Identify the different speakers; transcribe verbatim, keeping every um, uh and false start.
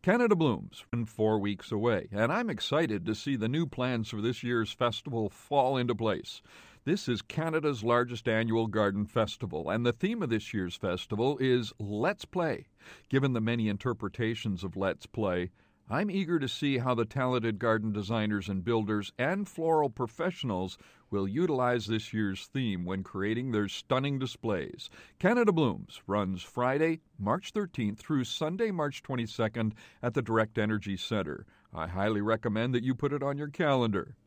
Speaker 1: Canada Blooms in four weeks away, and I'm excited to see the new plans for this year's festival fall into place. This is Canada's largest annual garden festival, and the theme of this year's festival is Let's Play. Given the many interpretations of Let's Play, I'm eager to see how the talented garden designers and builders and floral professionals will utilize this year's theme when creating their stunning displays. Canada Blooms runs Friday, March thirteenth through Sunday, March twenty-second at the Direct Energy Center. I highly recommend that you put it on your calendar.